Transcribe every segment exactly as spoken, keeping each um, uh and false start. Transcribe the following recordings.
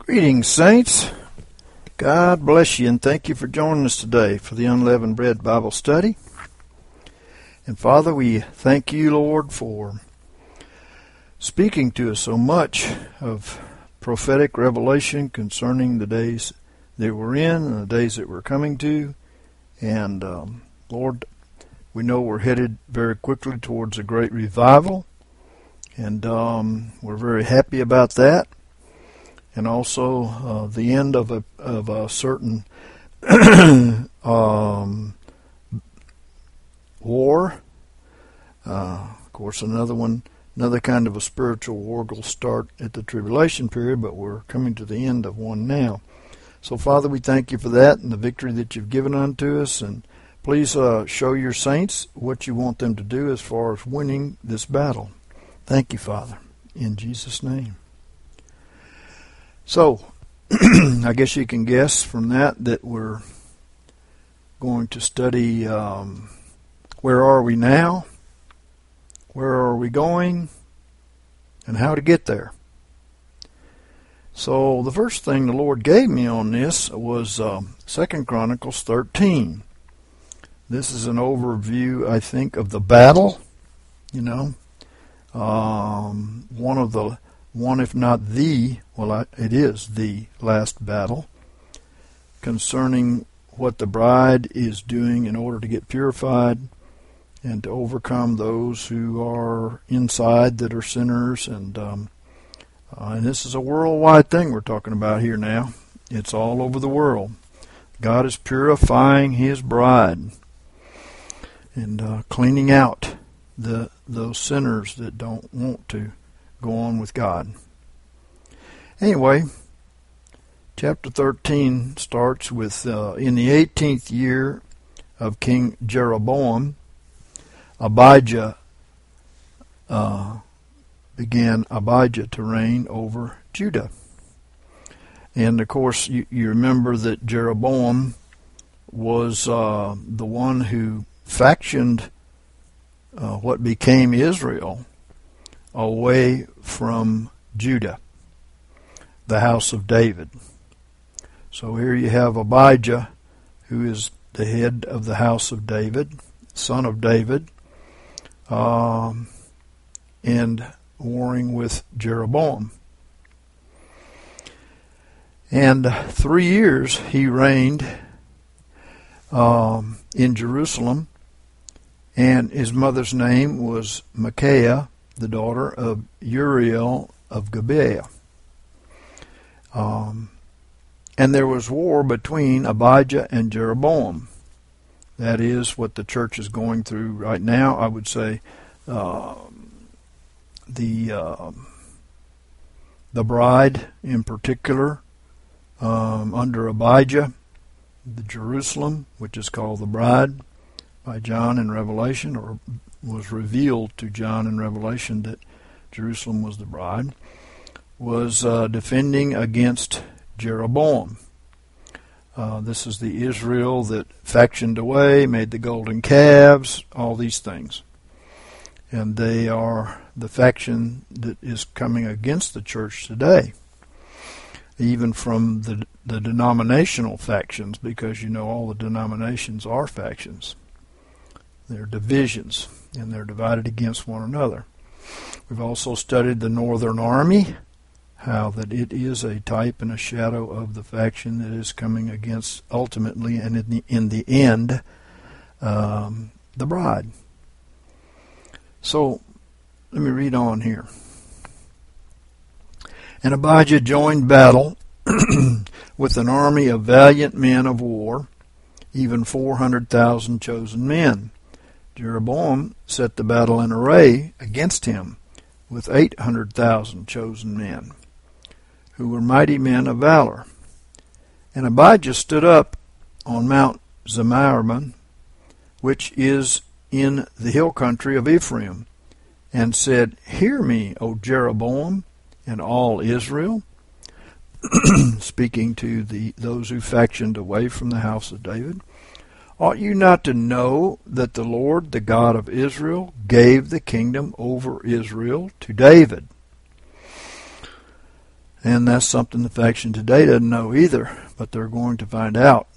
Greetings, saints. God bless you, and thank you for joining us today for the Unleavened Bread Bible Study. And Father, we thank you, Lord, for speaking to us so much of prophetic revelation concerning the days that we're in and the days that we're coming to. And um, Lord, we know we're headed very quickly towards a great revival, and um, we're very happy about that. And also uh, the end of a of a certain um, war. Uh, of course, another one, another kind of a spiritual war will start at the tribulation period, but we're coming to the end of one now. So, Father, we thank you for that and the victory that you've given unto us. And please uh, show your saints what you want them to do as far as winning this battle. Thank you, Father, in Jesus' name. So, I guess you can guess from that that we're going to study um, where are we now, where are we going, and how to get there. So, the first thing the Lord gave me on this was um, Second Chronicles thirteen. This is an overview, I think, of the battle, you know, um, one of the One, if not the, well, it is the last battle concerning what the bride is doing in order to get purified and to overcome those who are inside that are sinners. And, um, uh, and this is a worldwide thing we're talking about here now. It's all over the world. God is purifying His bride and uh, cleaning out the those sinners that don't want to go on with God. Anyway, chapter thirteen starts with, uh, in the eighteenth year of King Jeroboam, Abijah uh, began Abijah to reign over Judah. And of course, you, you remember that Jeroboam was uh, the one who factioned uh, what became Israel away from Judah, the house of David. So here you have Abijah, who is the head of the house of David, son of David, um, and warring with Jeroboam. And three years he reigned um, in Jerusalem, and his mother's name was Micaiah, the daughter of Uriel of Gibeah. Um, and there was war between Abijah and Jeroboam. That is what the church is going through right now. I would say uh, the uh, the bride in particular, um, under Abijah, the Jerusalem, which is called the bride by John in Revelation, or was revealed to John in Revelation that Jerusalem was the bride, was uh, defending against Jeroboam. Uh, this is the Israel that factioned away, made the golden calves, all these things. And they are the faction that is coming against the church today, even from the, the denominational factions, because you know all the denominations are factions. They're divisions, and they're divided against one another. We've also studied the Northern Army, how that it is a type and a shadow of the faction that is coming against ultimately and in the, in the end um, the bride. So let me read on here. And Abijah joined battle with an army of valiant men of war, even four hundred thousand chosen men. Jeroboam set the battle in array against him with eight hundred thousand chosen men, who were mighty men of valor. And Abijah stood up on Mount Zemaraim, which is in the hill country of Ephraim, and said, Hear me, O Jeroboam, and all Israel, speaking to the those who factioned away from the house of David. Ought you not to know that the Lord, the God of Israel, gave the kingdom over Israel to David? And that's something the faction today doesn't know either, but they're going to find out.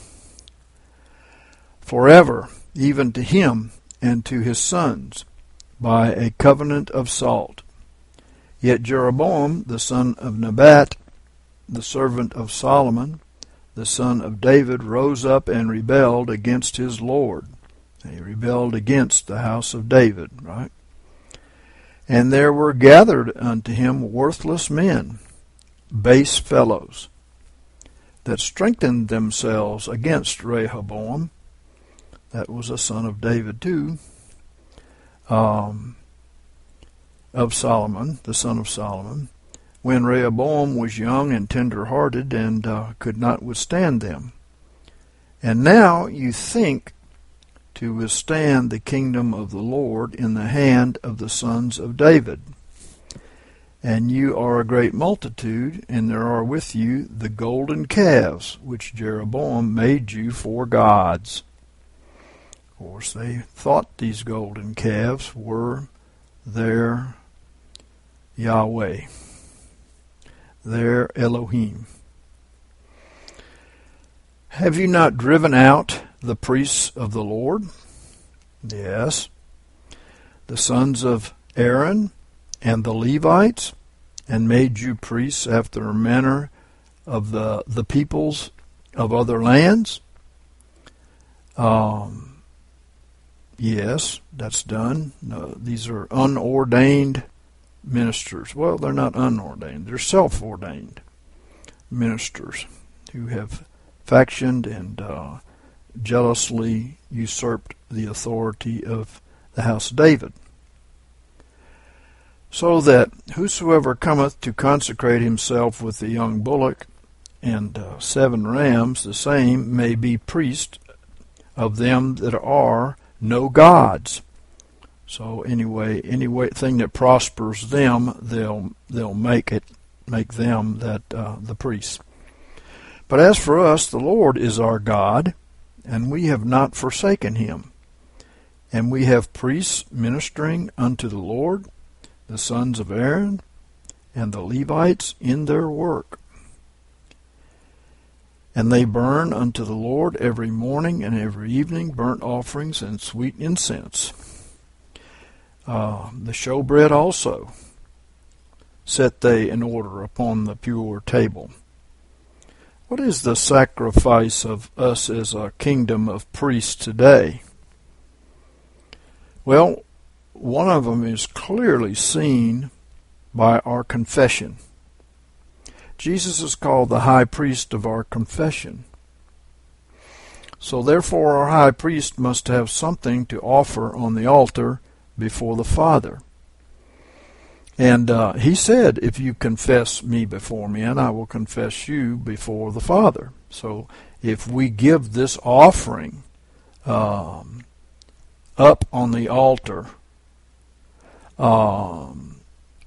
Forever, even to him and to his sons, by a covenant of salt. Yet Jeroboam, the son of Nebat, the servant of Solomon, the son of David, rose up and rebelled against his Lord. He rebelled against the house of David, right? And there were gathered unto him worthless men, base fellows, that strengthened themselves against Rehoboam. That was a son of David too, um, of Solomon, the son of Solomon, when Rehoboam was young and tender-hearted and uh, could not withstand them. And now you think to withstand the kingdom of the Lord in the hand of the sons of David. And you are a great multitude, and there are with you the golden calves, which Jeroboam made you for gods. Of course, they thought these golden calves were their Yahweh, their Elohim. Have you not driven out the priests of the Lord? Yes. The sons of Aaron and the Levites, and made you priests after a manner of the, the peoples of other lands? Um, yes, that's done. No, these are unordained ministers. Well, they're not unordained. They're self-ordained ministers who have factioned and uh, jealously usurped the authority of the house of David. So that whosoever cometh to consecrate himself with the young bullock and uh, seven rams, the same may be priest of them that are no gods. So anyway, anything that prospers them, they'll they'll make it make them that uh, the priests. But as for us, the Lord is our God, and we have not forsaken him. And we have priests ministering unto the Lord, the sons of Aaron, and the Levites in their work. And they burn unto the Lord every morning and every evening burnt offerings and sweet incense. Uh, the showbread also set they in order upon the pure table. What is the sacrifice of us as a kingdom of priests today? Well, one of them is clearly seen by our confession. Jesus is called the high priest of our confession. So therefore our high priest must have something to offer on the altar before the Father. And uh, he said, if you confess me before men, I will confess you before the Father. So if we give this offering um, up on the altar, um,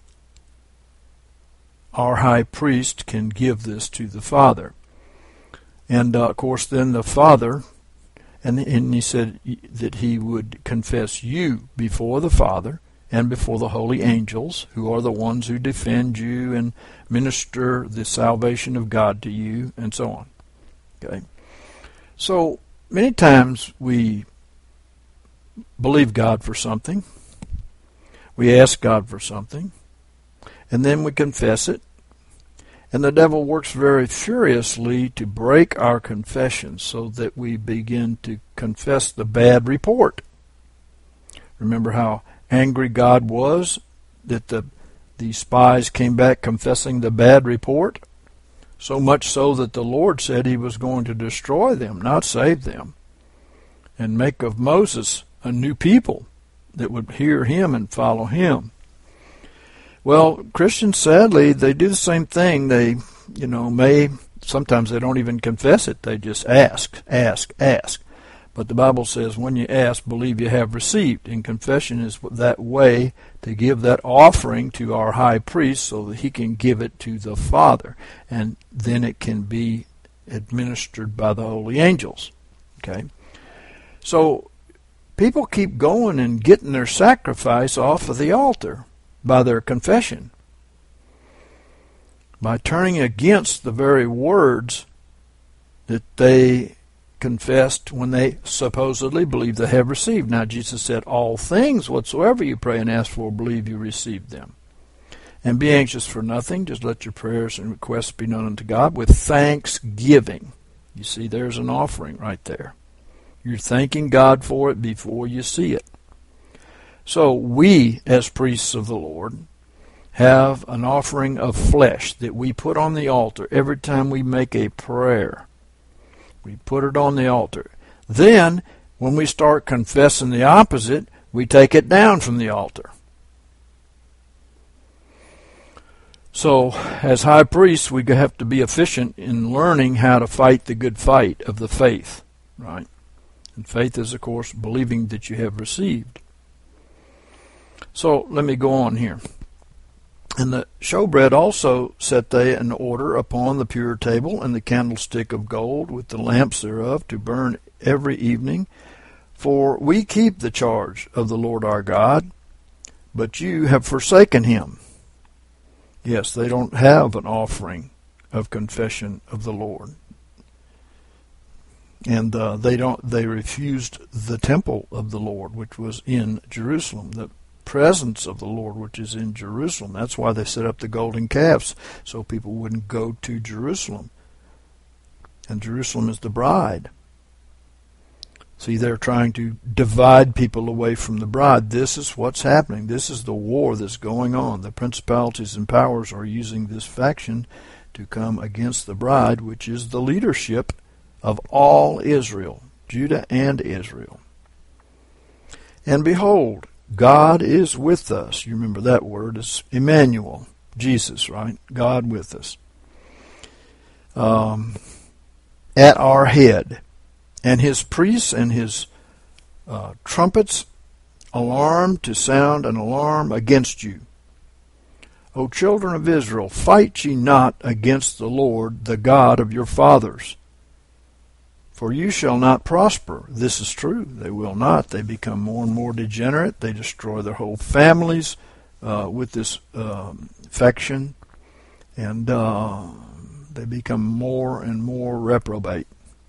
our high priest can give this to the Father. And uh, of course then the Father, and, and he said that he would confess you before the Father and before the holy angels, who are the ones who defend you and minister the salvation of God to you, and so on. Okay. So many times we believe God for something, we ask God for something, and then we confess it, and the devil works very furiously to break our confession so that we begin to confess the bad report. Remember how angry God was that the the spies came back confessing the bad report? So much so that the Lord said he was going to destroy them, not save them, and make of Moses a new people that would hear him and follow him. Well, Christians, sadly, they do the same thing. They, you know, may, sometimes they don't even confess it. They just ask, ask, ask. But the Bible says, when you ask, believe you have received. And confession is that way to give that offering to our high priest so that he can give it to the Father. And then it can be administered by the holy angels. Okay? So people keep going and getting their sacrifice off of the altar by their confession. by turning against the very words that they confessed when they supposedly believed they have received. Now Jesus said, all things whatsoever you pray and ask for, believe you received them. And be anxious for nothing, just let your prayers and requests be known unto God with thanksgiving. You see, there's an offering right there. You're thanking God for it before you see it. So we, as priests of the Lord, have an offering of flesh that we put on the altar every time we make a prayer. We put it on the altar. Then, when we start confessing the opposite, we take it down from the altar. So, as high priests, we have to be efficient in learning how to fight the good fight of the faith, right? And faith is, of course, believing that you have received. So, let me go on here. And the showbread also set they in order upon the pure table, and the candlestick of gold with the lamps thereof to burn every evening. For we keep the charge of the Lord our God, but you have forsaken him. Yes, they don't have an offering of confession of the Lord. And uh, they don't. They refused the temple of the Lord, which was in Jerusalem, the presence of the Lord, which is in Jerusalem. That's why they set up the golden calves, so people wouldn't go to Jerusalem. And Jerusalem is the bride. See, they're trying to divide people away from the bride. This is what's happening. This is the war that's going on. The principalities and powers are using this faction to come against the bride, which is the leadership of all Israel, Judah and Israel. And behold, God is with us. You remember that word is Emmanuel, Jesus, right? God with us. Um, at our head. And his priests and his uh, trumpets alarmed to sound an alarm against you. O children of Israel, fight ye not against the Lord, the God of your fathers. For you shall not prosper. This is true. They will not. They become more and more degenerate. They destroy their whole families uh, with this um, faction. And uh, they become more and more reprobate.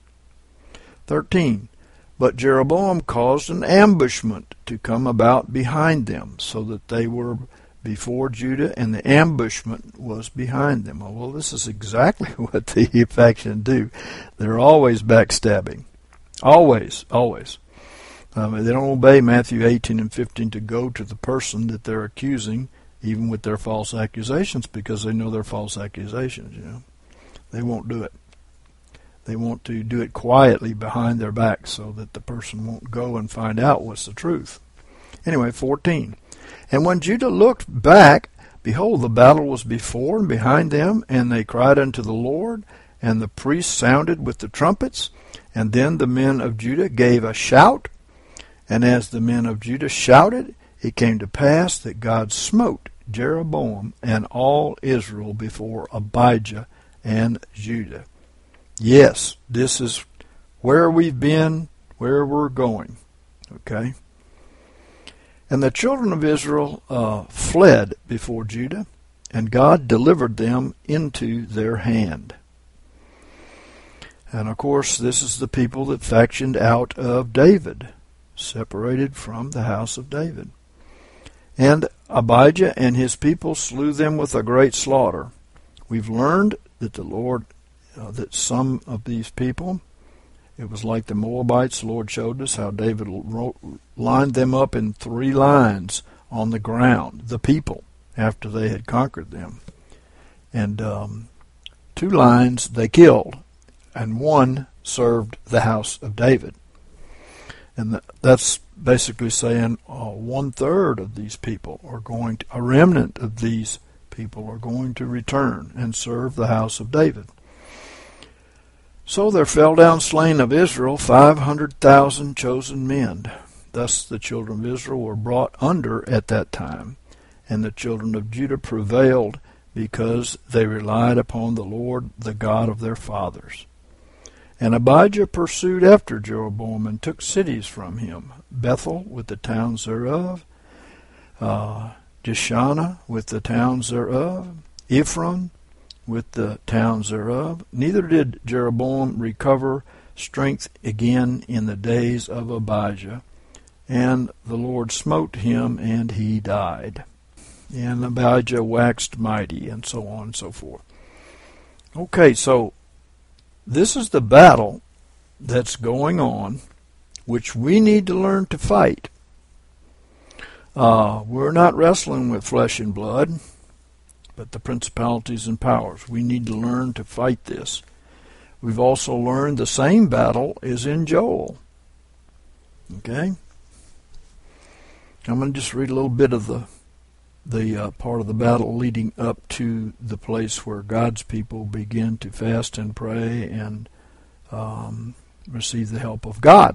thirteen. But Jeroboam caused an ambushment to come about behind them, so that they were before Judah, and the ambushment was behind them. Well, this is exactly what the faction do. They're always backstabbing. Always, always. Um, they don't obey Matthew eighteen and fifteen to go to the person that they're accusing, even with their false accusations, because they know they're false accusations, you know. They won't do it. They want to do it quietly behind their back so that the person won't go and find out what's the truth. Anyway, fourteen. And when Judah looked back, behold, the battle was before and behind them, and they cried unto the Lord, and the priests sounded with the trumpets, and then the men of Judah gave a shout, and as the men of Judah shouted, it came to pass that God smote Jeroboam and all Israel before Abijah and Judah. Yes, this is where we've been, where we're going. Okay? And the children of Israel uh, fled before Judah, and God delivered them into their hand. And of course, this is the people that factioned out of David, separated from the house of David. And Abijah and his people slew them with a great slaughter. We've learned that the Lord, uh, that some of these people, it was like the Moabites. The Lord showed us how David wrote, lined them up in three lines on the ground, the people, after they had conquered them. And um, two lines they killed, and one served the house of David. And that's basically saying uh, one-third of these people are going to, a remnant of these people are going to return and serve the house of David. So there fell down slain of Israel five hundred thousand chosen men. Thus the children of Israel were brought under at that time, and the children of Judah prevailed because they relied upon the Lord, the God of their fathers. And Abijah pursued after Jeroboam and took cities from him, Bethel with the towns thereof, uh, Jeshanah with the towns thereof, Ephron, with the towns thereof. Neither did Jeroboam recover strength again in the days of Abijah. And the Lord smote him, and he died. And Abijah waxed mighty, and so on and so forth. Okay, so this is the battle that's going on, which we need to learn to fight. Uh, we're not wrestling with flesh and blood, but the principalities and powers. We need to learn to fight this. We've also learned the same battle is in Joel. Okay? I'm going to just read a little bit of the the uh, part of the battle leading up to the place where God's people begin to fast and pray and um, receive the help of God.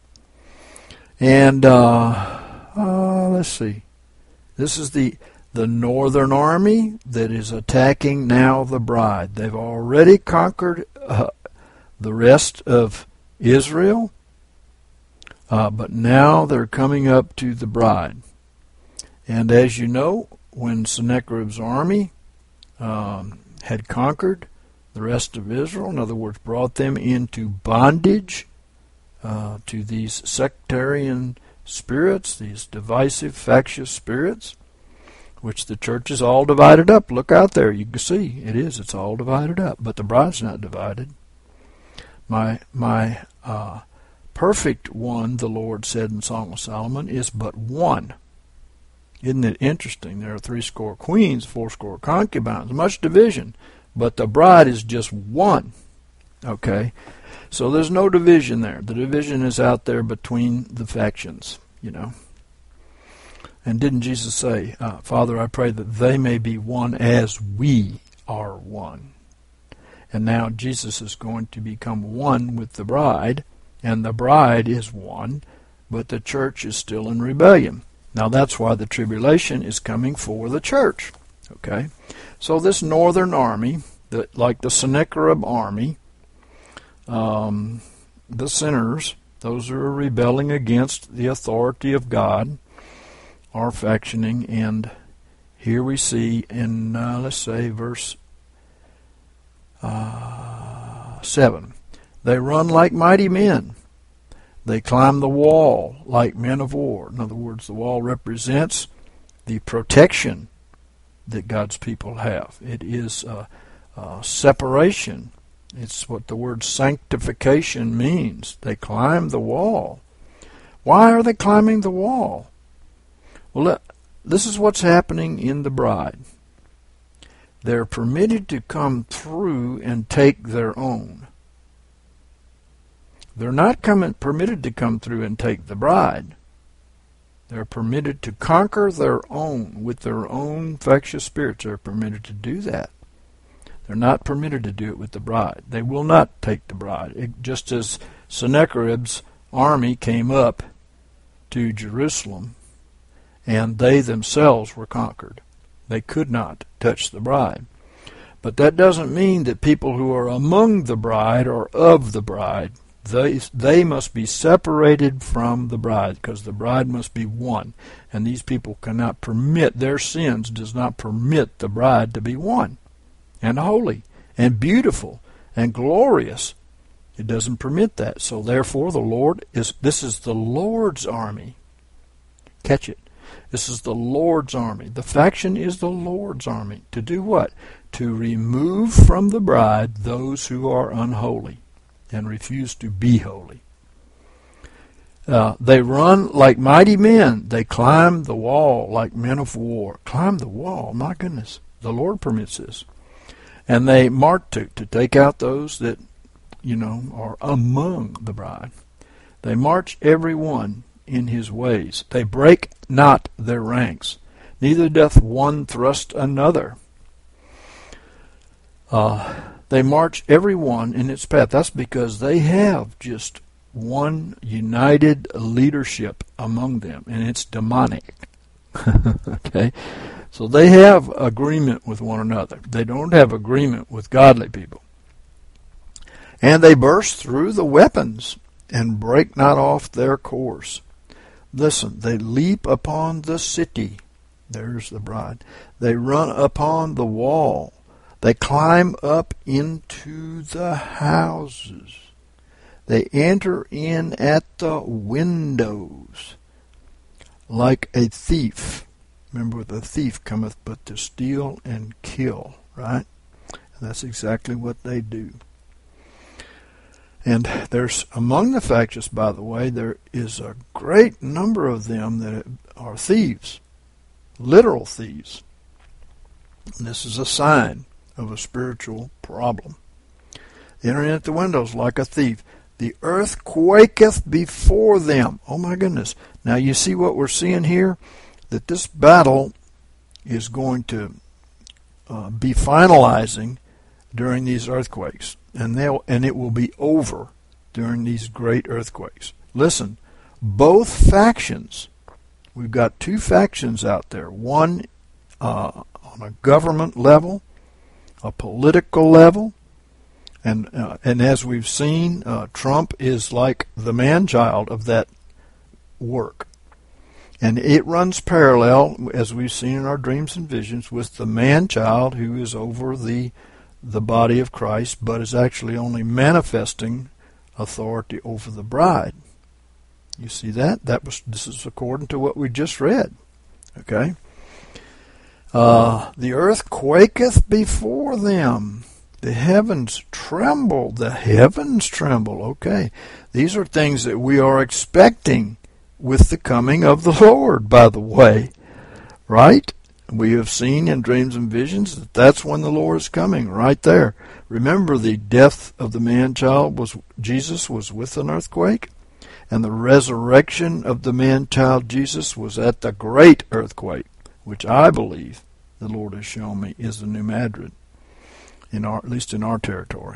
And uh, uh, let's see. This is the the northern army that is attacking now the bride. They've already conquered uh, the rest of Israel, uh, but now they're coming up to the bride. And as you know, when Sennacherib's army um, had conquered the rest of Israel, in other words, brought them into bondage uh, to these sectarian spirits, these divisive, factious spirits, which the church is all divided up. Look out there, you can see it is. It's all divided up, but the bride's not divided. My my uh, perfect one, the Lord said in Song of Solomon, is but one. Isn't it interesting? There are three score queens, four score concubines, much division, but the bride is just one. Okay, so there's no division there. The division is out there between the factions, you know. And didn't Jesus say, uh, Father, I pray that they may be one as we are one. And now Jesus is going to become one with the bride, and the bride is one, but the church is still in rebellion. Now that's why the tribulation is coming for the church. Okay, so this northern army, the, like the Sennacherib army, um, the sinners, those who are rebelling against the authority of God, are factioning. And here we see in, uh, let's say, verse uh, seven, they run like mighty men. They climb the wall like men of war. In other words, the wall represents the protection that God's people have. It is uh, uh, separation. It's what the word sanctification means. They climb the wall. Why are they climbing the wall? Well, this is what's happening in the bride. They're permitted to come through and take their own. They're not coming, permitted to come through and take the bride. They're permitted to conquer their own with their own factious spirits. They're permitted to do that. They're not permitted to do it with the bride. They will not take the bride. It, just as Sennacherib's army came up to Jerusalem and they themselves were conquered. They could not touch the bride. But that doesn't mean that people who are among the bride are of the bride. They, they must be separated from the bride, because the bride must be one. And these people cannot permit, their sins does not permit the bride to be one and holy and beautiful and glorious. It doesn't permit that. So therefore the Lord is, this is the Lord's army. Catch it. This is the Lord's army. The faction is the Lord's army. To do what? To remove from the bride those who are unholy and refuse to be holy. Uh, they run like mighty men. They climb the wall like men of war. Climb the wall, my goodness. The Lord permits this. And they march to, to take out those that, you know, are among the bride. They march every one in his ways. They break not their ranks. Neither doth one thrust another. Uh, They march every one in its path. That's because they have just one united leadership among them, and it's demonic. Okay? So they have agreement with one another. They don't have agreement with godly people. And they burst through the weapons and break not off their course. Listen, they leap upon the city. There's the bride. They run upon the wall. They climb up into the houses. They enter in at the windows like a thief. Remember, the thief cometh but to steal and kill, right? And that's exactly what they do. And there's, among the factious, by the way, there is a great number of them that are thieves, literal thieves. And this is a sign of a spiritual problem. Enter in at the windows like a thief. The earth quaketh before them. Oh my goodness. Now you see what we're seeing here? That this battle is going to uh, be finalizing during these earthquakes. And they'll and it will be over during these great earthquakes. Listen, both factions, we've got two factions out there. One uh, on a government level, a political level, and uh, and as we've seen, uh, Trump is like the man-child of that work. And it runs parallel, as we've seen in our dreams and visions, with the man-child who is over the the body of Christ, but is actually only manifesting authority over the bride. You see that? That was this is according to what we just read. Okay. Uh, the earth quaketh before them. The heavens tremble. The heavens tremble. Okay. These are things that we are expecting with the coming of the Lord, by the way. Right? We have seen in dreams and visions that that's when the Lord is coming, right there. Remember, the death of the man-child was, Jesus was with an earthquake, and the resurrection of the man-child Jesus was at the great earthquake, which I believe the Lord has shown me is the New Madrid, in our, at least in our territory.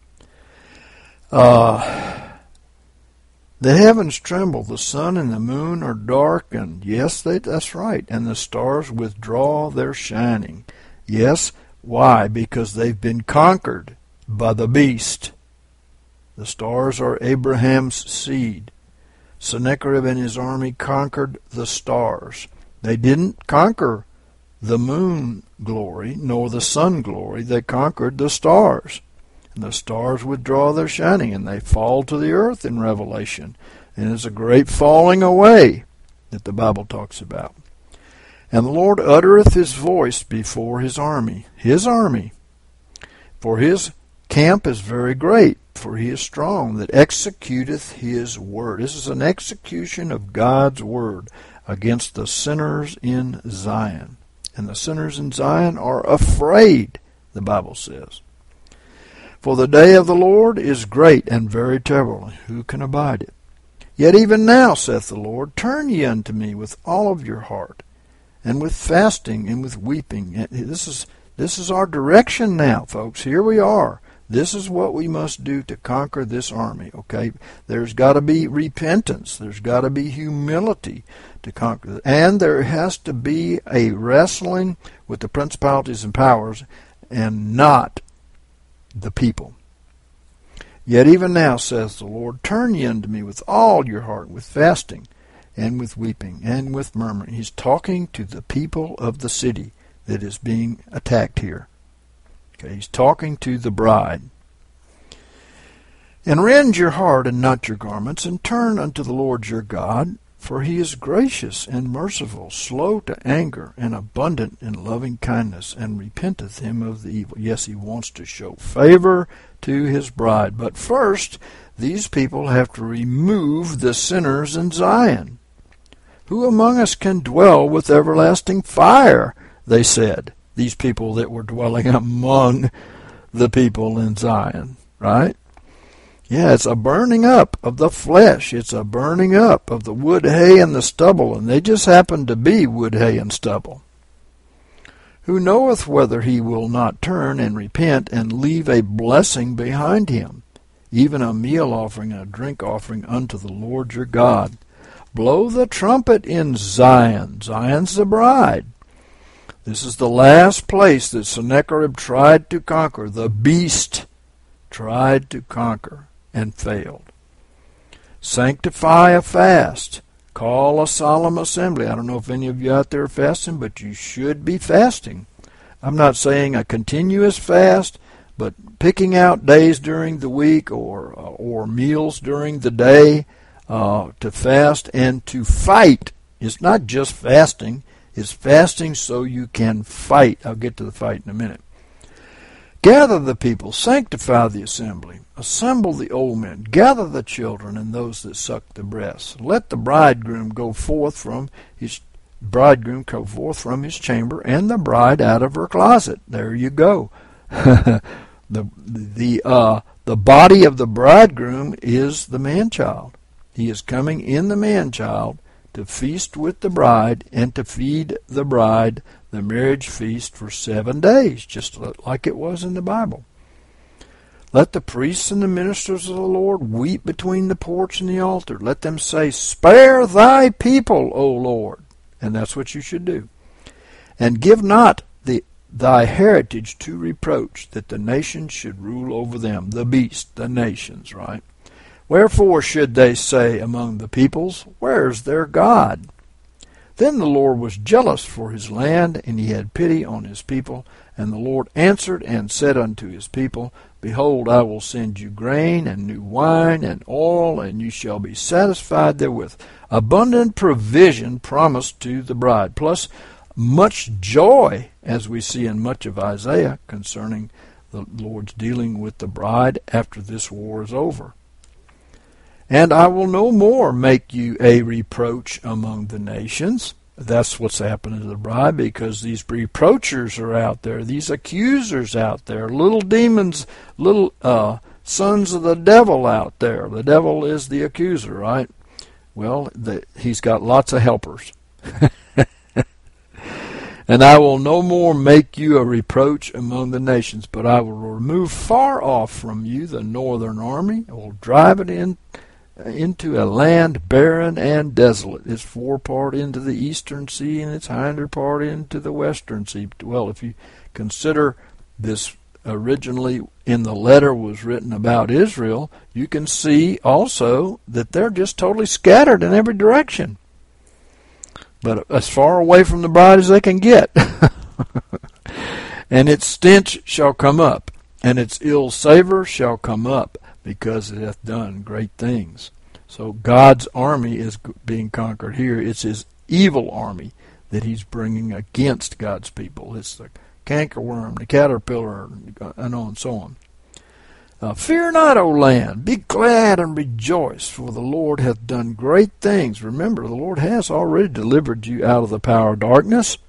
Uh, the heavens tremble, the sun and the moon are darkened. Yes, they, that's right. And the stars withdraw their shining. Yes, why? Because they've been conquered by the beast. The stars are Abraham's seed. Sennacherib and his army conquered the stars. They didn't conquer the moon glory, nor the sun glory. They conquered the stars. And the stars withdraw their shining, and they fall to the earth in Revelation. And it's a great falling away that the Bible talks about. And the Lord uttereth his voice before his army. His army. For his camp is very great, for he is strong, that executeth his word. This is an execution of God's word against the sinners in Zion. And the sinners in Zion are afraid, the Bible says. For the day of the Lord is great and very terrible. Who can abide it? Yet even now, saith the Lord, turn ye unto me with all of your heart, and with fasting and with weeping. This is this is our direction now, folks. Here we are. This is what we must do to conquer this army, okay? There's got to be repentance. There's got to be humility to conquer it. And there has to be a wrestling with the principalities and powers, and not the people. Yet even now, saith the Lord, turn ye unto me with all your heart, with fasting, and with weeping, and with murmuring. He's talking to the people of the city that is being attacked here. Okay, he's talking to the bride. And rend your heart and not your garments, and turn unto the Lord your God, for he is gracious and merciful, slow to anger, and abundant in loving kindness, and repenteth him of the evil. Yes, he wants to show favor to his bride. But first, these people have to remove the sinners in Zion. Who among us can dwell with everlasting fire? They said. These people that were dwelling among the people in Zion, right? Yeah, it's a burning up of the flesh. It's a burning up of the wood, hay, and the stubble, and they just happen to be wood, hay, and stubble. Who knoweth whether he will not turn and repent and leave a blessing behind him, even a meal offering and a drink offering unto the Lord your God. Blow the trumpet in Zion. Zion's the bride. This is the last place that Sennacherib tried to conquer. The beast tried to conquer and failed. Sanctify a fast. Call a solemn assembly. I don't know if any of you out there are fasting, but you should be fasting. I'm not saying a continuous fast, but picking out days during the week or or meals during the day uh, to fast and to fight. It's not just fasting. It's fasting so you can fight. I'll get to the fight in a minute. Gather the people, sanctify the assembly, assemble the old men, gather the children and those that suck the breast. Let the bridegroom go forth from his bridegroom go forth from his chamber, and the bride out of her closet. There you go. the the uh, the body of the bridegroom is the man-child. He is coming in the man-child to feast with the bride and to feed the bride the marriage feast for seven days, just like it was in the Bible. Let the priests and the ministers of the Lord weep between the porch and the altar. Let them say, "Spare thy people, O Lord." And that's what you should do. And give not the thy heritage to reproach, that the nations should rule over them. The beast, the nations, right? Wherefore should they say among the peoples, "Where is their God?" Then the Lord was jealous for his land, and he had pity on his people. And the Lord answered and said unto his people, Behold, I will send you grain and new wine and oil, and you shall be satisfied therewith. Abundant provision promised to the bride, plus much joy, as we see in much of Isaiah concerning the Lord's dealing with the bride after this war is over. And I will no more make you a reproach among the nations. That's what's happening to the bride, because these reproachers are out there, these accusers out there, little demons, little uh, sons of the devil out there. The devil is the accuser, right? Well, the, he's got lots of helpers. And I will no more make you a reproach among the nations, but I will remove far off from you the northern army. I will drive it in into a land barren and desolate, its forepart into the eastern sea and its hinder part into the western sea. Well, if you consider this originally in the letter was written about Israel, you can see also that they're just totally scattered in every direction, but as far away from the bride as they can get. And its stench shall come up, and its ill savor shall come up, because it hath done great things. So God's army is being conquered here. It's his evil army that he's bringing against God's people. It's the cankerworm, the caterpillar, and on and so on. Uh, Fear not, O land, be glad and rejoice, for the Lord hath done great things. Remember, the Lord has already delivered you out of the power of darkness.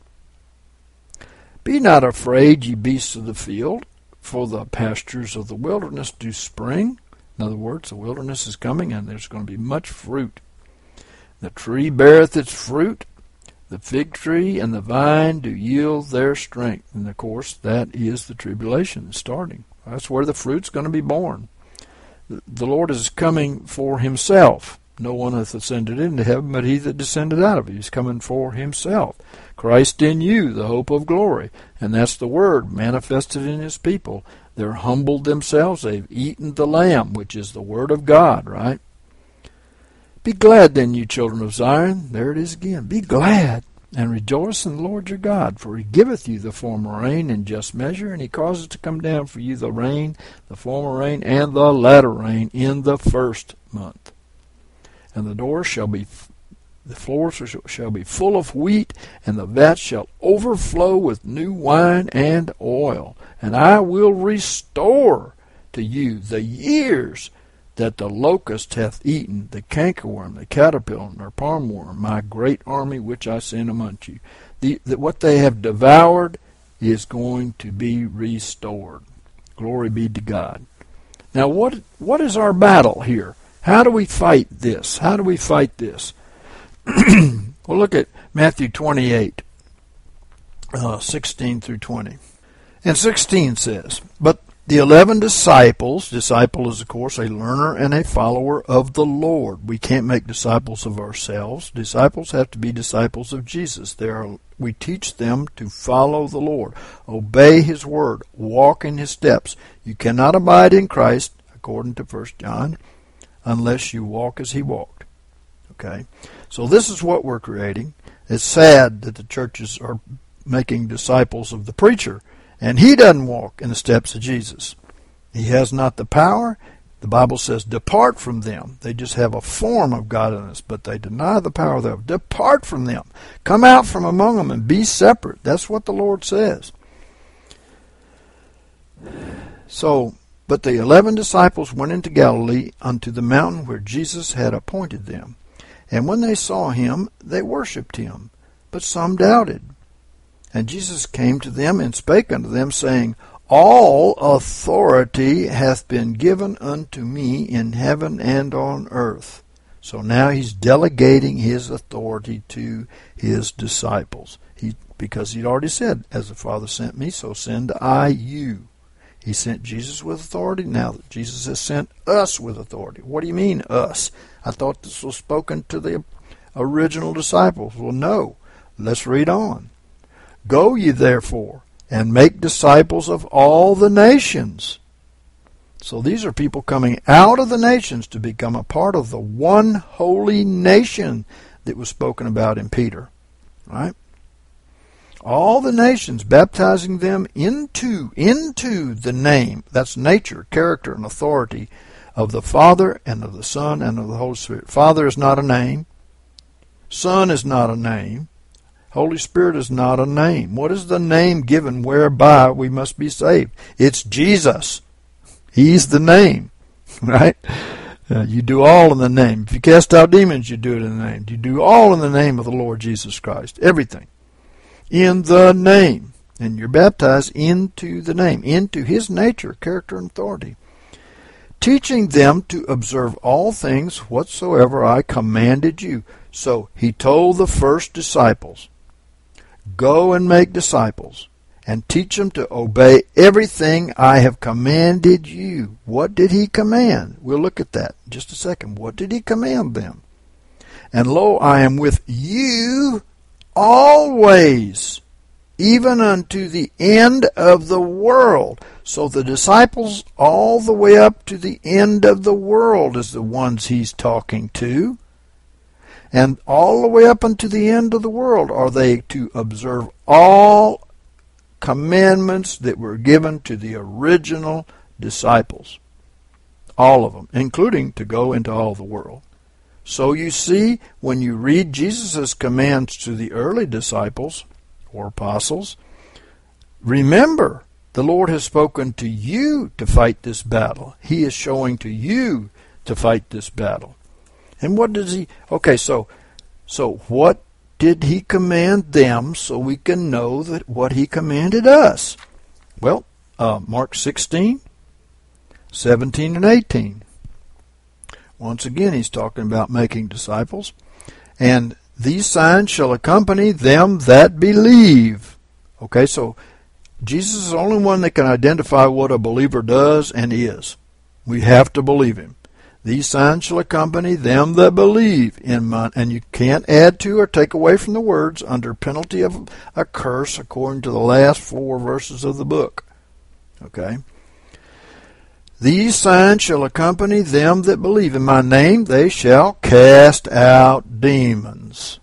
Be not afraid, ye beasts of the field, for the pastures of the wilderness do spring. In other words, the wilderness is coming, and there's going to be much fruit. The tree beareth its fruit. The fig tree and the vine do yield their strength. And, of course, that is the tribulation starting. That's where the fruit's going to be born. The Lord is coming for himself. No one hath ascended into heaven, but he that descended out of it. He's coming for himself. Christ in you, the hope of glory. And that's the word manifested in his people. They're humbled themselves. They've eaten the Lamb, which is the word of God, right? Be glad then, you children of Zion. There it is again. Be glad and rejoice in the Lord your God, for he giveth you the former rain in just measure, and he causes to come down for you the rain, the former rain, and the latter rain in the first month. And the doors shall be, the floors shall be full of wheat, and the vats shall overflow with new wine and oil. And I will restore to you the years that the locust hath eaten, the cankerworm, the caterpillar, and the palmworm, my great army which I send among you. The, the, what they have devoured is going to be restored. Glory be to God. Now, what what is our battle here? How do we fight this? How do we fight this? Well, look at Matthew twenty-eight, uh, sixteen through twenty. And sixteen says, But the eleven disciples, disciple is, of course, a learner and a follower of the Lord. We can't make disciples of ourselves. Disciples have to be disciples of Jesus. They are, we teach them to follow the Lord, obey his word, walk in his steps. You cannot abide in Christ, according to First John, unless you walk as he walked. Okay? So this is what we're creating. It's sad that the churches are making disciples of the preacher, and he doesn't walk in the steps of Jesus. He has not the power. The Bible says, depart from them. They just have a form of godliness, but they deny the power thereof. Depart from them. Come out from among them and be separate. That's what the Lord says. So, but the eleven disciples went into Galilee unto the mountain where Jesus had appointed them. And when they saw him, they worshipped him, but some doubted. And Jesus came to them and spake unto them, saying, All authority hath been given unto me in heaven and on earth. So now he's delegating his authority to his disciples. He, because he'd already said, as the Father sent me, so send I you. He sent Jesus with authority. Now Jesus has sent us with authority. What do you mean, us? I thought this was spoken to the original disciples. Well, no. Let's read on. Go ye therefore, and make disciples of all the nations. So these are people coming out of the nations to become a part of the one holy nation that was spoken about in Peter. Right? All the nations, baptizing them into, into the name, that's nature, character, and authority of the Father and of the Son and of the Holy Spirit. Father is not a name. Son is not a name. Holy Spirit is not a name. What is the name given whereby we must be saved? It's Jesus. He's the name, right? Uh, you do all in the name. If you cast out demons, you do it in the name. You do all in the name of the Lord Jesus Christ. Everything. In the name. And you're baptized into the name, into his nature, character, and authority. Teaching them to observe all things whatsoever I commanded you. So he told the first disciples, Go and make disciples, and teach them to obey everything I have commanded you. What did he command? We'll look at that in just a second. What did he command them? And lo, I am with you always, even unto the end of the world. So the disciples all the way up to the end of the world is the ones he's talking to. And all the way up unto the end of the world are they to observe all commandments that were given to the original disciples. All of them, including to go into all the world. So you see, when you read Jesus' commands to the early disciples or apostles, remember, the Lord has spoken to you to fight this battle. He is showing to you to fight this battle. And what does he... Okay, so so what did he command them so we can know that what he commanded us? Well, uh, Mark sixteen, seventeen, and eighteen. Once again, he's talking about making disciples. And these signs shall accompany them that believe. Okay, so Jesus is the only one that can identify what a believer does and is. We have to believe him. These signs shall accompany them that believe in my... And you can't add to or take away from the words under penalty of a curse according to the last four verses of the book. Okay? These signs shall accompany them that believe in my name. They shall cast out demons.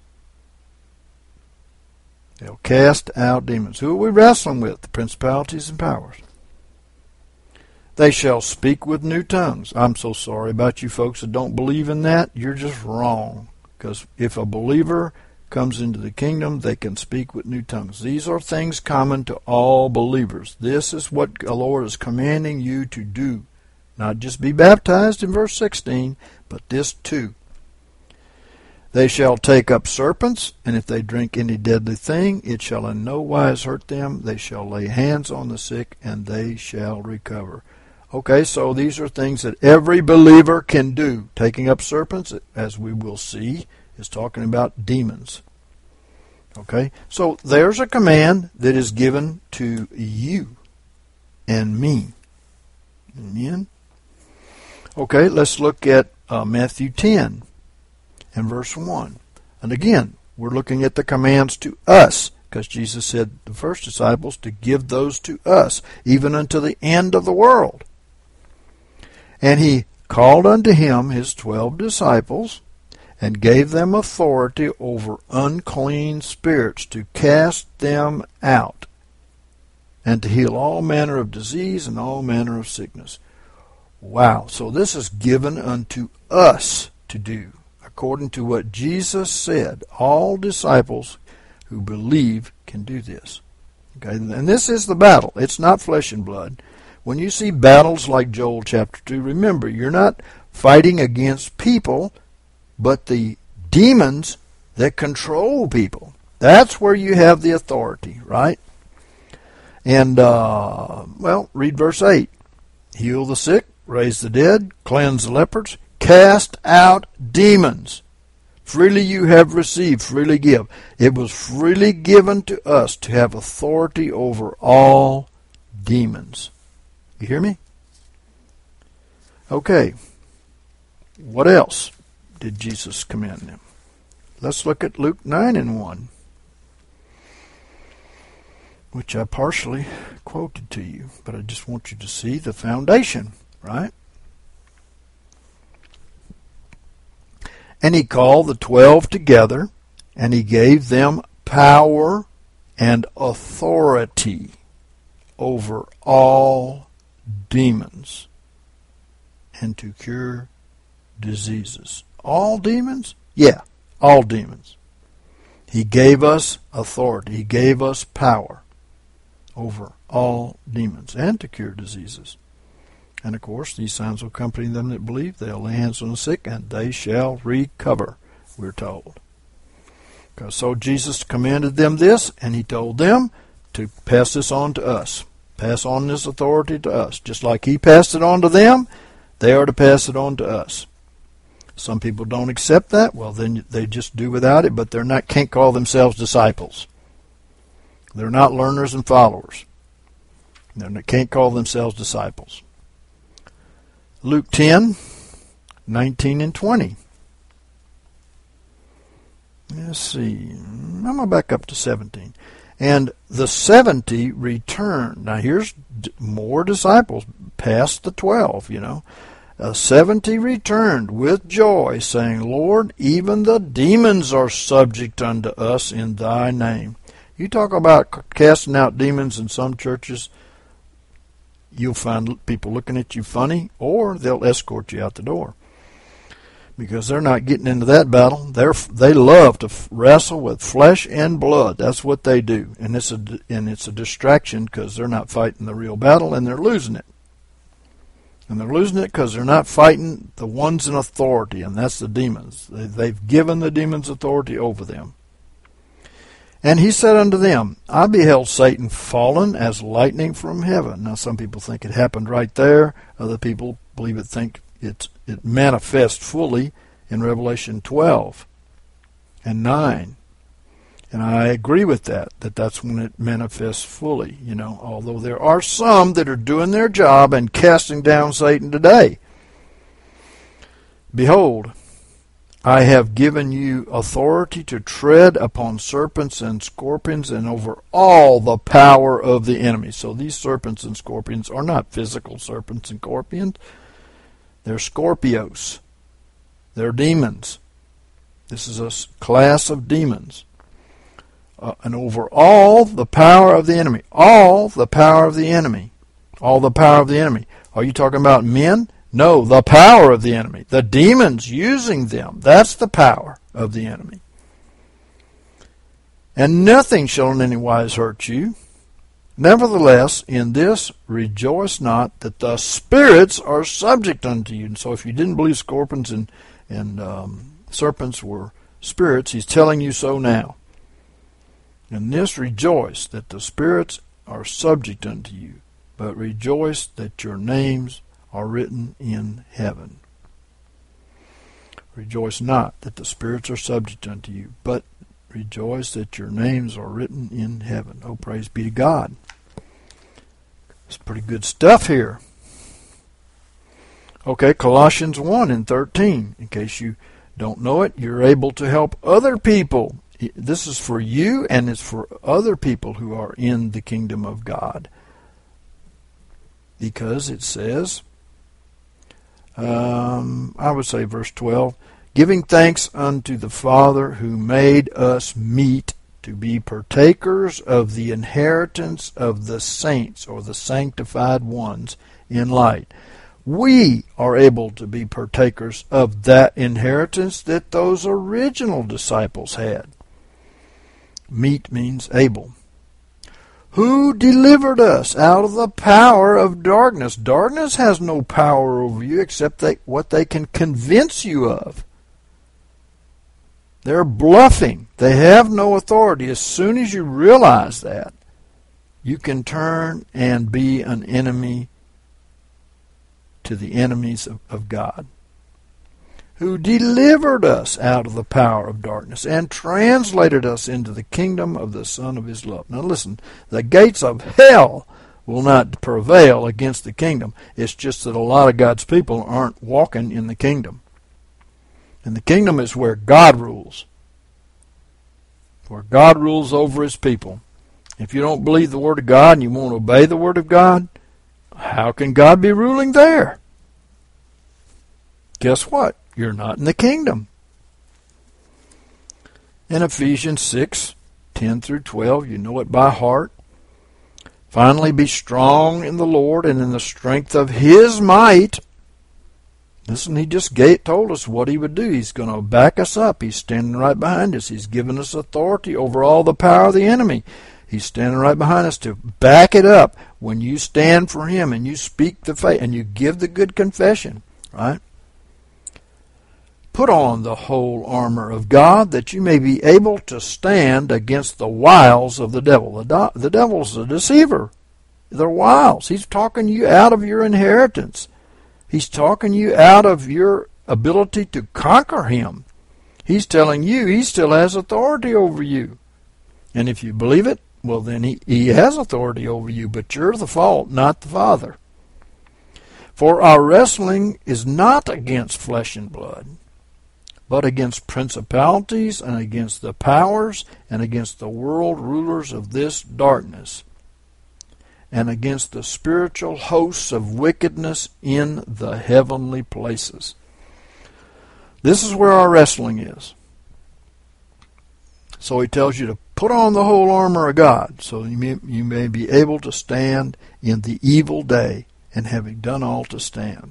They'll cast out demons. Who are we wrestling with? The principalities and powers. They shall speak with new tongues. I'm so sorry about you folks that don't believe in that. You're just wrong. Because if a believer comes into the kingdom, they can speak with new tongues. These are things common to all believers. This is what the Lord is commanding you to do. Not just be baptized in verse sixteen, but this too. They shall take up serpents, and if they drink any deadly thing, it shall in no wise hurt them. They shall lay hands on the sick, and they shall recover. Okay, so these are things that every believer can do. Taking up serpents, as we will see, is talking about demons. Okay, so there's a command that is given to you and me. Amen? Okay, let's look at uh, Matthew ten and verse one. And again, we're looking at the commands to us, because Jesus said the first disciples to give those to us, even unto the end of the world. And he called unto him his twelve disciples, and gave them authority over unclean spirits to cast them out, and to heal all manner of disease and all manner of sickness. Wow. So this is given unto us to do, according to what Jesus said. All disciples who believe can do this. Okay, and this is the battle. It's not flesh and blood. When you see battles like Joel chapter two, remember, you're not fighting against people, but the demons that control people. That's where you have the authority, right? And, uh, well, read verse eight. Heal the sick, raise the dead, cleanse the lepers, cast out demons. Freely you have received, freely give. It was freely given to us to have authority over all demons. You hear me? Okay. What else did Jesus command them? Let's look at Luke nine and one, which I partially quoted to you, but I just want you to see the foundation, right? And he called the twelve together, and he gave them power and authority over all demons and to cure diseases. All demons? Yeah, all demons. He gave us authority. He gave us power over all demons and to cure diseases. And of course, these signs will accompany them that believe. They'll lay hands on the sick, and they shall recover, we're told. Because so Jesus commanded them this, and he told them to pass this on to us. Pass on this authority to us. Just like he passed it on to them, they are to pass it on to us. Some people don't accept that. Well, then they just do without it, but they're not can't call themselves disciples. They're not learners and followers. They can't call themselves disciples. Luke ten, nineteen and twenty. Let's see. I'm going to back up to seventeen. And the seventy returned. Now here's more disciples past the twelve, you know. Uh, seventy returned with joy, saying, Lord, even the demons are subject unto us in thy name. You talk about casting out demons in some churches, you'll find people looking at you funny, or they'll escort you out the door. Because they're not getting into that battle. They're, they love to wrestle with flesh and blood. That's what they do. And it's a, and it's a distraction because they're not fighting the real battle, and they're losing it. And they're losing it because they're not fighting the ones in authority, and that's the demons. They, they've given the demons authority over them. And he said unto them, I beheld Satan fallen as lightning from heaven. Now some people think it happened right there. Other people believe it think it, it manifests fully in Revelation twelve and nine. And I agree with that, that that's when it manifests fully, you know, although there are some that are doing their job and casting down Satan today. Behold, I have given you authority to tread upon serpents and scorpions and over all the power of the enemy. So these serpents and scorpions are not physical serpents and scorpions. They're Scorpios. They're demons. This is a class of demons. Uh, and over all the power of the enemy. All the power of the enemy. All the power of the enemy. Are you talking about men? No, the power of the enemy. The demons using them. That's the power of the enemy. And nothing shall in any wise hurt you. Nevertheless, in this rejoice not that the spirits are subject unto you. And so if you didn't believe scorpions and, and um, serpents were spirits, he's telling you so now. In this rejoice that the spirits are subject unto you, but rejoice that your names are written in heaven. Rejoice not that the spirits are subject unto you, but rejoice that your names are written in heaven. Oh, praise be to God. It's pretty good stuff here. Okay, Colossians one and thirteen. In case you don't know it, you're able to help other people. This is for you, and it's for other people who are in the kingdom of God. Because it says, um, I would say verse twelve, giving thanks unto the Father who made us meet to be partakers of the inheritance of the saints, or the sanctified ones, in light. We are able to be partakers of that inheritance that those original disciples had. Meet means able. Who delivered us out of the power of darkness? Darkness has no power over you except they, what they can convince you of. They're bluffing. They have no authority. As soon as you realize that, you can turn and be an enemy to the enemies of, of God. Who delivered us out of the power of darkness and translated us into the kingdom of the Son of his love. Now listen, the gates of hell will not prevail against the kingdom. It's just that a lot of God's people aren't walking in the kingdom. And the kingdom is where God rules. Where God rules over his people. If you don't believe the Word of God and you won't obey the Word of God, how can God be ruling there? Guess what? You're not in the kingdom. In Ephesians six, ten through twelve, you know it by heart. Finally, be strong in the Lord and in the strength of his might. Listen, he just gave, told us what he would do. He's going to back us up. He's standing right behind us. He's given us authority over all the power of the enemy. He's standing right behind us to back it up. When you stand for him and you speak the faith and you give the good confession, right? Put on the whole armor of God that you may be able to stand against the wiles of the devil. The, do- the devil's a deceiver. They're wiles. He's talking you out of your inheritance. He's talking you out of your ability to conquer him. He's telling you he still has authority over you. And if you believe it, well then he, he has authority over you, but you're the fault, not the Father. For our wrestling is not against flesh and blood, but against principalities and against the powers and against the world rulers of this darkness, and against the spiritual hosts of wickedness in the heavenly places. This is where our wrestling is. So he tells you to put on the whole armor of God, so you may, you may be able to stand in the evil day, and having done all to stand.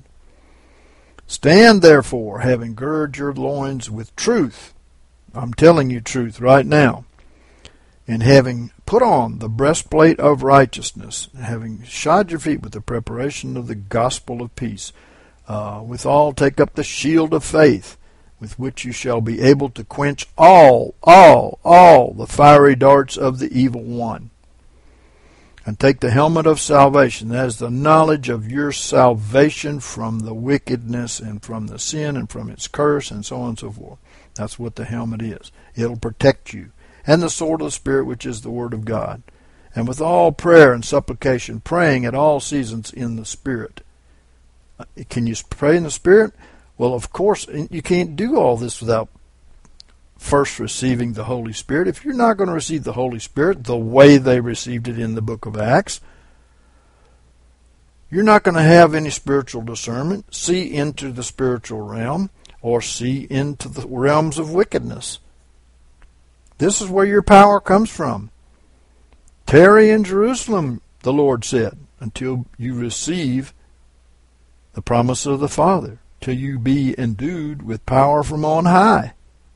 Stand therefore, having girded your loins with truth. I'm telling you truth right now. And having put on the breastplate of righteousness, and having shod your feet with the preparation of the gospel of peace, uh, withal take up the shield of faith, with which you shall be able to quench all, all, all the fiery darts of the evil one. And take the helmet of salvation, that is the knowledge of your salvation from the wickedness and from the sin and from its curse and so on and so forth. That's what the helmet is. It'll protect you. And the sword of the Spirit, which is the Word of God. And with all prayer and supplication, praying at all seasons in the Spirit. Can you pray in the Spirit? Well, of course, you can't do all this without first receiving the Holy Spirit. If you're not going to receive the Holy Spirit the way they received it in the book of Acts, you're not going to have any spiritual discernment, see into the spiritual realm, or see into the realms of wickedness. This is where your power comes from. Tarry in Jerusalem, the Lord said, until you receive the promise of the Father, till you be endued with power from on high.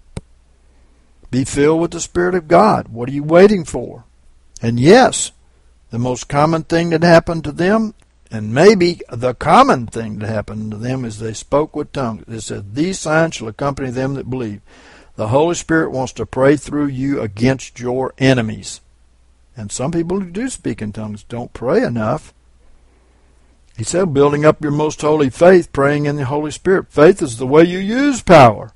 Be filled with the Spirit of God. What are you waiting for? And yes, the most common thing that happened to them, and maybe the common thing that happened to them, is they spoke with tongues. It said, these signs shall accompany them that believe. The Holy Spirit wants to pray through you against your enemies. And some people who do speak in tongues don't pray enough. He said, building up your most holy faith, praying in the Holy Spirit. Faith is the way you use power.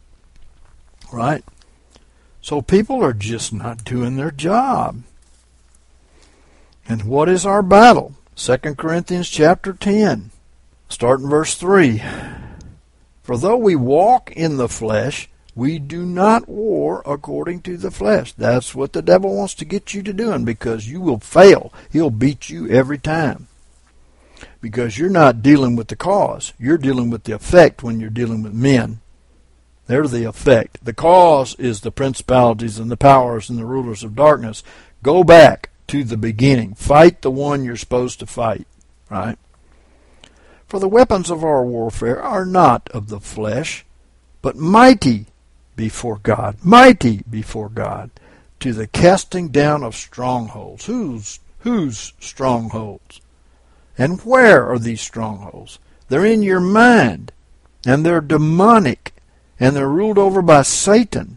Right? So people are just not doing their job. And what is our battle? Second Corinthians chapter ten, starting verse three. For though we walk in the flesh, we do not war according to the flesh. That's what the devil wants to get you to doing, because you will fail. He'll beat you every time. Because you're not dealing with the cause. You're dealing with the effect when you're dealing with men. They're the effect. The cause is the principalities and the powers and the rulers of darkness. Go back to the beginning. Fight the one you're supposed to fight, right? For the weapons of our warfare are not of the flesh, but mighty before God, mighty before God, to the casting down of strongholds. Whose, whose strongholds? And where are these strongholds? They're in your mind, and they're demonic, and they're ruled over by Satan.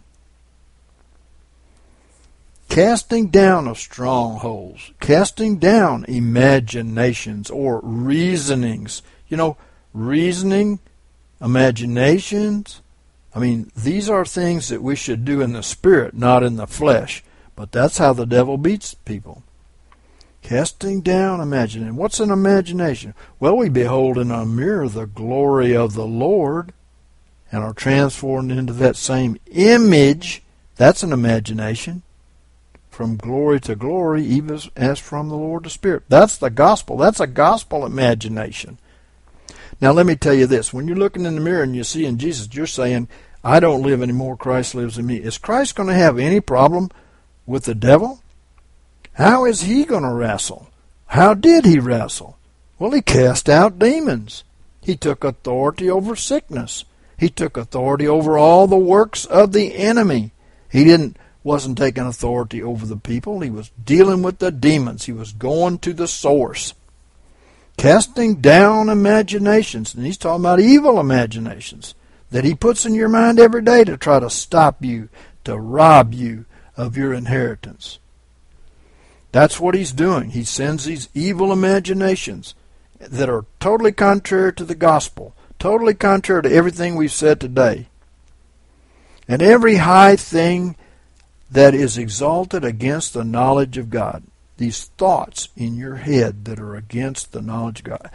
Casting down of strongholds, casting down imaginations or reasonings. You know, reasoning, imaginations, I mean, these are things that we should do in the spirit, not in the flesh. But that's how the devil beats people. Casting down imagination. What's an imagination? Well, we behold in a mirror the glory of the Lord and are transformed into that same image. That's an imagination. From glory to glory, even as from the Lord to Spirit. That's the gospel. That's a gospel imagination. Now let me tell you this. When you're looking in the mirror and you're seeing Jesus, you're saying, I don't live anymore, Christ lives in me. Is Christ going to have any problem with the devil? How is he going to wrestle? How did he wrestle? Well, he cast out demons. He took authority over sickness. He took authority over all the works of the enemy. He didn't wasn't taking authority over the people. He was dealing with the demons. He was going to the source. Casting down imaginations. And he's talking about evil imaginations that he puts in your mind every day to try to stop you, to rob you of your inheritance. That's what he's doing. He sends these evil imaginations that are totally contrary to the gospel, totally contrary to everything we've said today. And every high thing that is exalted against the knowledge of God. These thoughts in your head that are against the knowledge of God.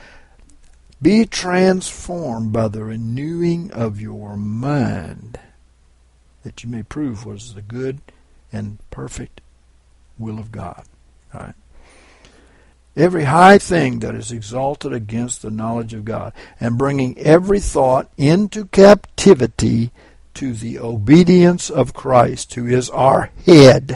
Be transformed by the renewing of your mind, that you may prove what is the good and perfect will of God. All right. Every high thing that is exalted against the knowledge of God, and bringing every thought into captivity to the obedience of Christ, who is our head.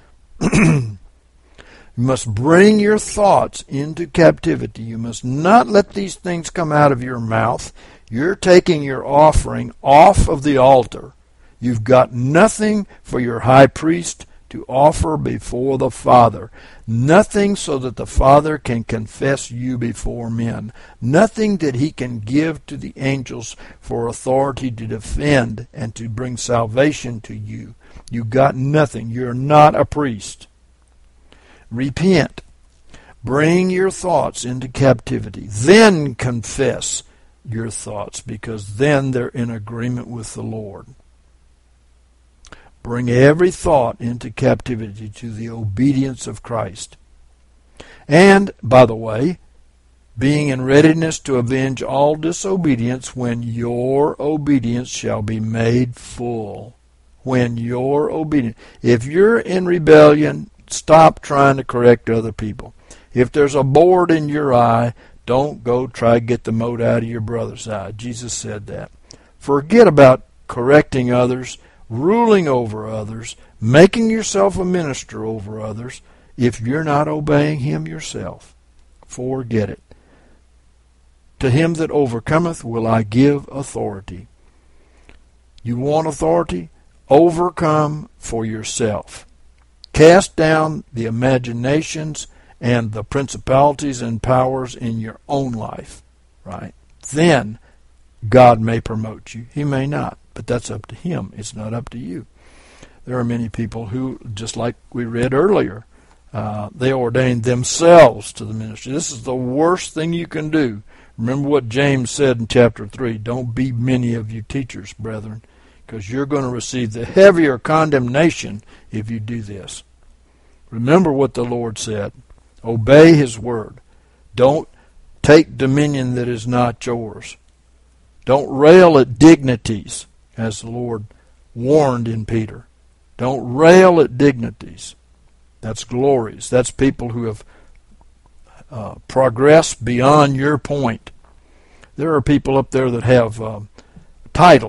You must bring your thoughts into captivity. You must not let these things come out of your mouth. You're taking your offering off of the altar. You've got nothing for your high priest to offer before the Father. Nothing so that the Father can confess you before men. Nothing that he can give to the angels for authority to defend and to bring salvation to you. You've got nothing. You're not a priest. Repent. Bring your thoughts into captivity. Then confess your thoughts, because then they're in agreement with the Lord. Bring every thought into captivity to the obedience of Christ. And, by the way, being in readiness to avenge all disobedience when your obedience shall be made full. When your obedience. If you're in rebellion, stop trying to correct other people. If there's a board in your eye, don't go try to get the mote out of your brother's eye. Jesus said that. Forget about correcting others, ruling over others, making yourself a minister over others, if you're not obeying him yourself. Forget it. To him that overcometh will I give authority. You want authority? Overcome for yourself. Cast down the imaginations and the principalities and powers in your own life, right? Then God may promote you. He may not, but that's up to him. It's not up to you. There are many people who, just like we read earlier, uh, they ordained themselves to the ministry. This is the worst thing you can do. Remember what James said in chapter three. Don't be many of you teachers, brethren, because you're going to receive the heavier condemnation if you do this. Remember what the Lord said. Obey his word. Don't take dominion that is not yours. Don't rail at dignities, as the Lord warned in Peter. Don't rail at dignities. That's glories. That's people who have uh, progressed beyond your point. There are people up there that have uh, titles.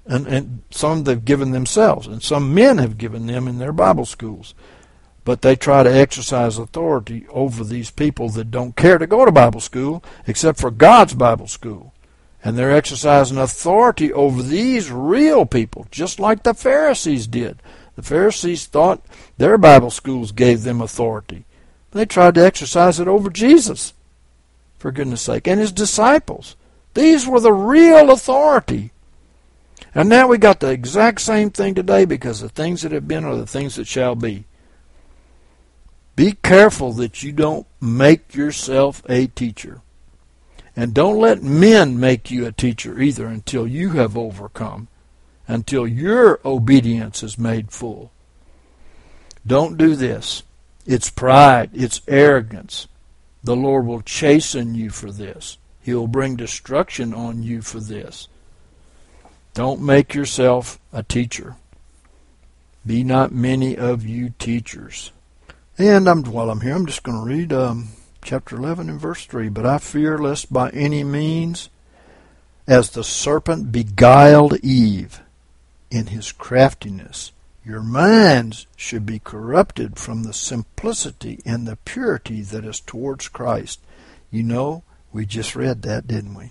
And, and some they've given themselves, and some men have given them in their Bible schools. But they try to exercise authority over these people that don't care to go to Bible school except for God's Bible school. And they're exercising authority over these real people, just like the Pharisees did. The Pharisees thought their Bible schools gave them authority. They tried to exercise it over Jesus, for goodness sake, and his disciples. These were the real authority. And now we got the exact same thing today, because the things that have been are the things that shall be. Be careful that you don't make yourself a teacher. And don't let men make you a teacher either until you have overcome, until your obedience is made full. Don't do this. It's pride. It's arrogance. The Lord will chasten you for this. He will bring destruction on you for this. Don't make yourself a teacher. Be not many of you teachers. And I'm, while I'm here, I'm just going to read um, chapter eleven and verse three. But I fear lest by any means, as the serpent beguiled Eve in his craftiness, your minds should be corrupted from the simplicity and the purity that is towards Christ. You know, we just read that, didn't we?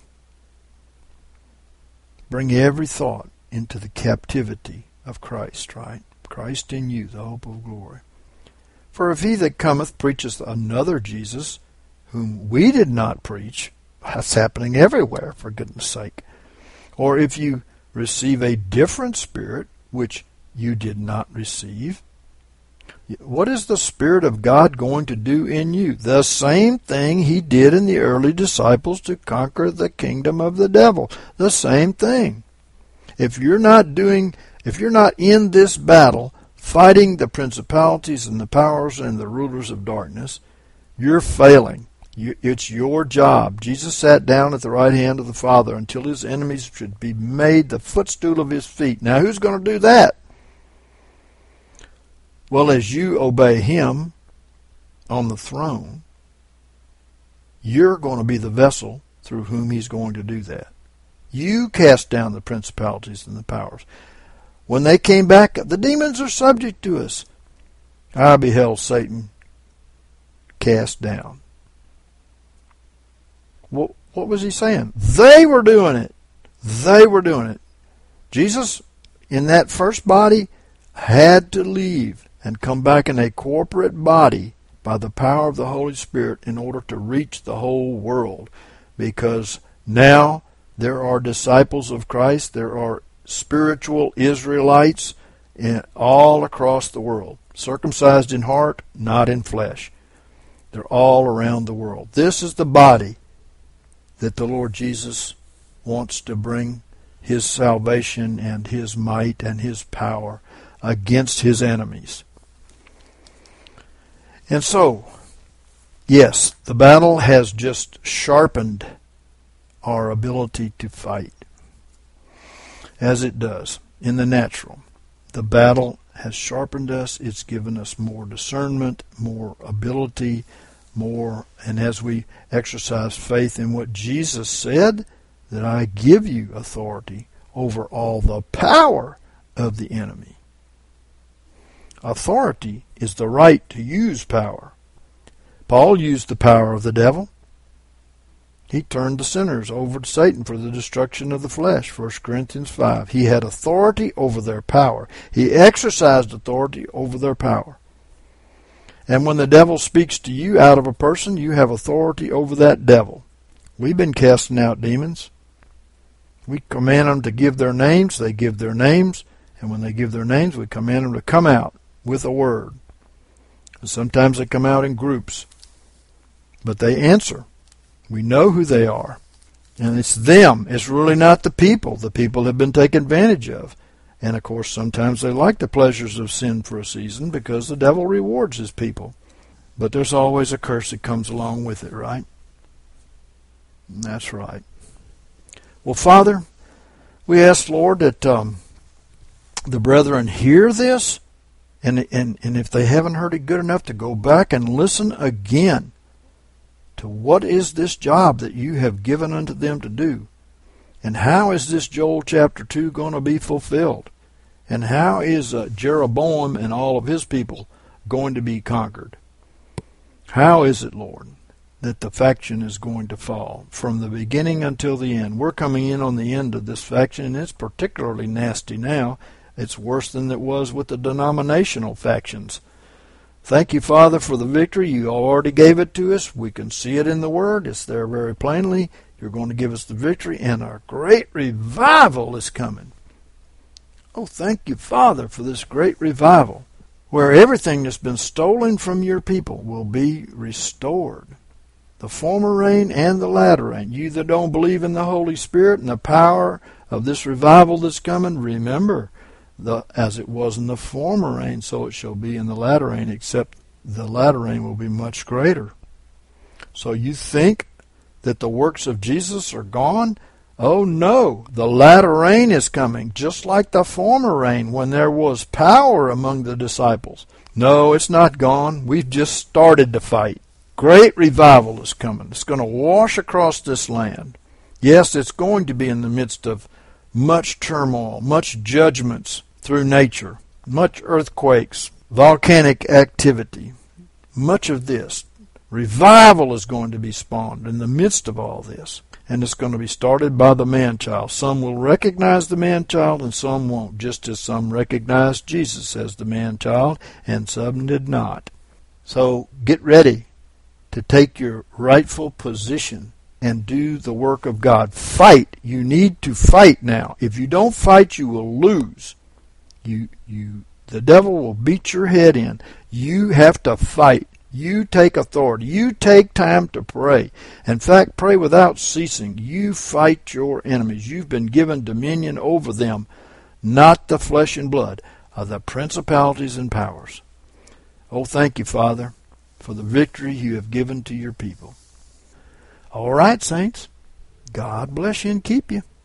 Bring every thought into the captivity of Christ, right? Christ in you, the hope of glory. For if he that cometh preacheth another Jesus, whom we did not preach, that's happening everywhere, for goodness sake. Or if you receive a different spirit, which you did not receive, what is the Spirit of God going to do in you? The same thing he did in the early disciples to conquer the kingdom of the devil. The same thing. If you're not doing, if you're not in this battle, fighting the principalities and the powers and the rulers of darkness, you're failing. You, it's your job. Jesus sat down at the right hand of the Father until his enemies should be made the footstool of his feet. Now, who's going to do that? Well, as you obey him on the throne, you're going to be the vessel through whom he's going to do that. You cast down the principalities and the powers. When they came back, the demons are subject to us. I beheld Satan cast down. What, what was he saying? They were doing it. They were doing it. Jesus, in that first body, had to leave and come back in a corporate body by the power of the Holy Spirit in order to reach the whole world. Because now there are disciples of Christ, there are spiritual Israelites in, all across the world. Circumcised in heart, not in flesh. They're all around the world. This is the body that the Lord Jesus wants to bring his salvation and his might and his power against his enemies. And so, yes, the battle has just sharpened our ability to fight, as it does in the natural. The battle has sharpened us. It's given us more discernment, more ability, more, and as we exercise faith in what Jesus said, that I give you authority over all the power of the enemy. Authority is the right to use power. Paul used the power of the devil. He turned the sinners over to Satan for the destruction of the flesh, First Corinthians five. He had authority over their power. He exercised authority over their power. And when the devil speaks to you out of a person, you have authority over that devil. We've been casting out demons. We command them to give their names. They give their names. And when they give their names, we command them to come out with a word. And sometimes they come out in groups. But they answer. We know who they are. And it's them. It's really not the people. The people have been taken advantage of. And of course, sometimes they like the pleasures of sin for a season because the devil rewards his people. But there's always a curse that comes along with it, right? And that's right. Well, Father, we ask, Lord, that um, the brethren hear this, and, and, and if they haven't heard it good enough, to go back and listen again to what is this job that you have given unto them to do. And how is this Joel chapter two going to be fulfilled? And how is uh, Jeroboam and all of his people going to be conquered? How is it, Lord, that the faction is going to fall from the beginning until the end? We're coming in on the end of this faction, and it's particularly nasty now. It's worse than it was with the denominational factions. Thank you, Father, for the victory. You already gave it to us. We can see it in the Word. It's there very plainly. You're going to give us the victory, and a great revival is coming. Oh, thank you, Father, for this great revival, where everything that's been stolen from your people will be restored. The former rain and the latter rain. You that don't believe in the Holy Spirit and the power of this revival that's coming, remember, the, as it was in the former rain, so it shall be in the latter rain, except the latter rain will be much greater. So you think that the works of Jesus are gone? Oh no, the latter rain is coming, just like the former rain when there was power among the disciples. No, it's not gone. We've just started to fight. Great revival is coming. It's going to wash across this land. Yes, it's going to be in the midst of much turmoil, much judgments through nature, much earthquakes, volcanic activity, much of this. Revival is going to be spawned in the midst of all this. And it's going to be started by the man-child. Some will recognize the man-child and some won't, just as some recognized Jesus as the man-child and some did not. So get ready to take your rightful position and do the work of God. Fight. You need to fight now. If you don't fight, you will lose. You, you, the devil will beat your head in. You have to fight. You take authority. You take time to pray. In fact, pray without ceasing. You fight your enemies. You've been given dominion over them, not the flesh and blood, of the principalities and powers. Oh, thank you, Father, for the victory you have given to your people. All right, saints. God bless you and keep you.